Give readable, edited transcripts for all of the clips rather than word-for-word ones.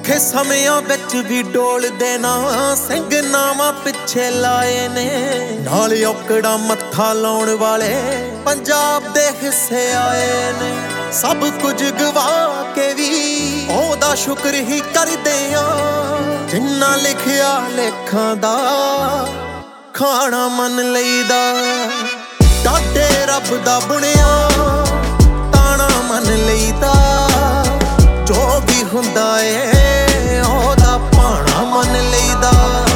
ਔਖੇ ਸਮਿਆਂ ਵਿੱਚ ਵੀ ਡੋਲਦੇ ਨਾ ਸਿੰਘ ਨਾਵਾਂ ਪਿੱਛੇ ਲਾਏ ਨੇ। ਨਾਲ ਔਕੜਾ ਮੱਥਾ ਲਾਉਣ ਵਾਲੇ ਪੰਜਾਬ ਦੇ ਹਿੱਸੇ ਆਏ ਨੇ। ਸਭ ਕੁਝ ਗਵਾ ਕੇ ਵੀ ਉਹਦਾ ਸ਼ੁਕਰ ਹੀ ਕਰਦੇ ਆ ਜਿੰਨਾ ਲਿਖਿਆ ਲੇਖਾਂ ਦਾ ਖਾਣਾ ਮੰਨ ਲਈਦਾ। ਡਾਢੇ ਰੱਬ ਦਾ ਬੁਣਿਆ ਤਾਣਾ ਮੰਨ ਲਈਦਾ। ਜੋ ਵੀ ਹੁੰਦਾ ਏ ਉਹਦਾ ਭਾਣਾ ਮੰਨ ਲਈਦਾ।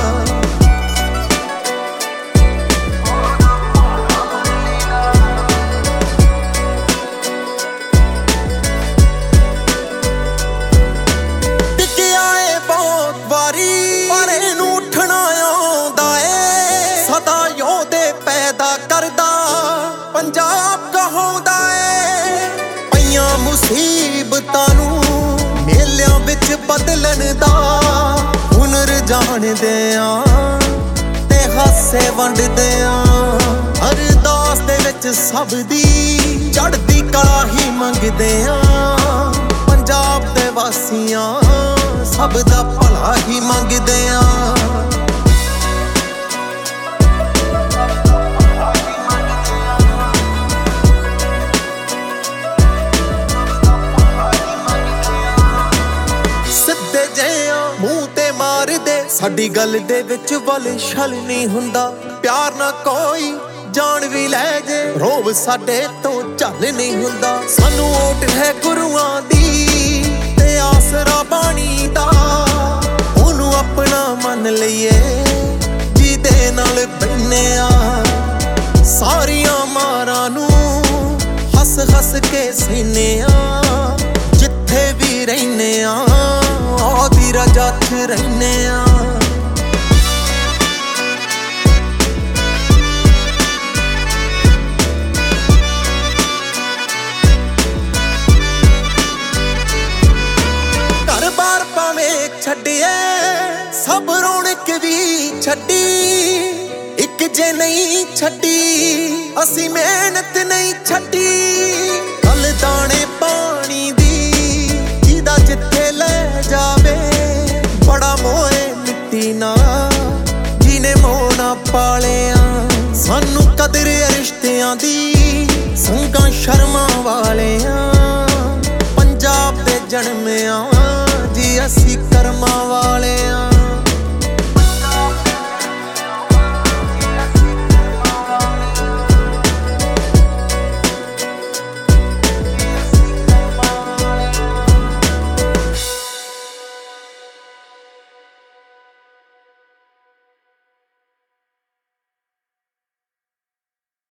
ਟਿਕਿਆ ਏ ਬਹੁਤ ਵਾਰੀ ਪਰ ਇਹਨੂੰ ਉੱਠਣਾ ਆਉਂਦਾ ਏ। ਸਦਾ ਯੋਧੇ ਪੈਦਾ ਕਰਦਾ ਪੰਜਾਬ ਕਹਾਉਂਦਾ ਏ। ਪਈਆਂ ਮੁਸੀਬਤਾਂ ਨੂੰ ਮੇਲਿਆਂ ਵਿੱਚ ਬਦਲਣ ਦਾ ਹੁਨਰ ਜਾਣਦੇ ਆ ਤੇ ਹਾਸੇ ਵੰਡਦੇ ਆ। ਅਰਦਾਸ ਦੇ ਵਿੱਚ ਸਭ ਦੀ ਚੜ੍ਹਦੀ ਕਲਾ ਹੀ ਮੰਗਦੇ ਆ। ਪੰਜਾਬ ਦੇ ਵਾਸੀਆਂ ਸਭ ਦਾ ਭਲਾ ਹੀ ਮੰਗਦੇ ਆ। ਮੂੰਹ ਤੇ ਮਾਰਦੇ ਸਾਡੀ ਗੱਲ ਦੇ ਵਿੱਚ ਵਲ ਛਲ ਨਹੀਂ ਹੁੰਦਾ। ਪਿਆਰ ਨਾ ਕੋਈ ਜਾਨ ਵੀ ਲੈ ਜੇ ਰੋਬ ਸਾਡੇ ਤੋਂ ਝੱਲ ਨਹੀਂ ਹੁੰਦਾ। ਸਾਨੂੰ ਓਟ ਹੈ ਗੁਰੂਆਂ ਦੀ ਤੇ ਆਸਰਾ ਬਾਣੀ ਦਾ। ਉਹਨੂੰ ਆਪਣਾ ਮੰਨ ਲਈਏ ਜਿਹਦੇ ਨਾਲ ਬੈਨੇ ਆ। ਸਾਰੀਆਂ ਮਾਰਾਂ ਨੂੰ ਹੱਸ ਹੱਸ ਕੇ ਸਹਿਨੇ ਆ। ਜਿੱਥੇ ਵੀ ਰਹਿਨੇ ਆ ਉਹਦੀ ਰਜਾ 'ਚ ਰਹਿਨੇ ਆ। ਘਰ ਬਾਰ ਭਾਵੇਂ ਛੱਡੀਏ ਸਭ ਰੌਣਕ ਵੀ ਛੱਡੀ। ਇੱਕ ਜੇ ਨਹੀਂ ਛੱਡੀ ਅਸੀਂ ਮਿਹਨਤ ਨਹੀਂ ਛੱਡੀ। ਕੱਲ ਦਾਣੇ ਪਾਣੀ ਦੀ ਜਿਹਦਾ ਜਿੱਥੇ ਲੈ ਜਾਵੇ ਬੜਾ ਮੋਏ ਮਿੱਟੀ ਨਾ ਜਿਹਨੇ ਮੋਹ ਨਾ ਪਾਲਿਆ। ਸਾਨੂੰ ਕਦਰ ਰਿਸ਼ਤਿਆਂ ਦੀ ਸੰਗਾਂ ਸ਼ਰਮਾਂ ਵਾਲਿਆਂ